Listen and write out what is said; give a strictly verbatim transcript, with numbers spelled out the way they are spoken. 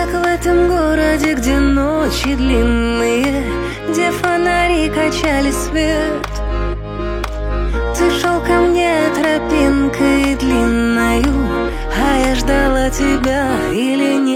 Как в этом городе, где ночи длинные, где фонари качали свет. Ты шел ко мне тропинкой длинною, а я ждала тебя или нет.